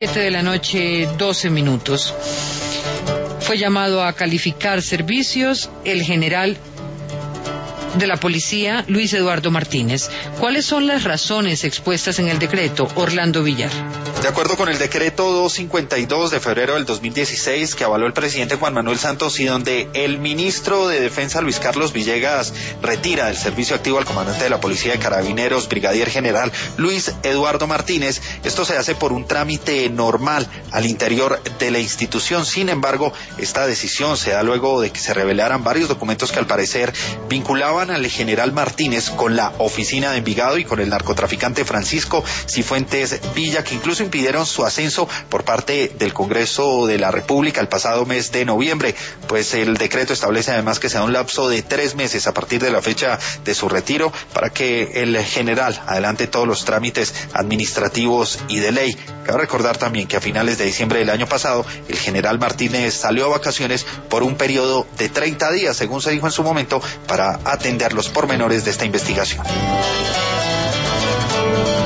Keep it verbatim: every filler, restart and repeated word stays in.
siete de la noche, doce minutos. Fue llamado a calificar servicios el general de la policía, Luis Eduardo Martínez. ¿Cuáles son las razones expuestas en el decreto, Orlando Villar? De acuerdo con el decreto doscientos cincuenta y dos de febrero del dos mil dieciséis que avaló el presidente Juan Manuel Santos y donde el ministro de Defensa Luis Carlos Villegas retira del servicio activo al comandante de la Policía de Carabineros, brigadier general Luis Eduardo Martínez, esto se hace por un trámite normal al interior de la institución. Sin embargo, esta decisión se da luego de que se revelaran varios documentos que al parecer vinculaban al general Martínez con la oficina de Envigado y con el narcotraficante Francisco Cifuentes Villa, que incluso impidieron su ascenso por parte del Congreso de la República el pasado mes de noviembre. Pues el decreto establece además que se da un lapso de tres meses a partir de la fecha de su retiro para que el general adelante todos los trámites administrativos y de ley. Cabe recordar también que a finales de diciembre del año pasado el general Martínez salió a vacaciones por un periodo de treinta días, según se dijo en su momento, para atender los pormenores de esta investigación.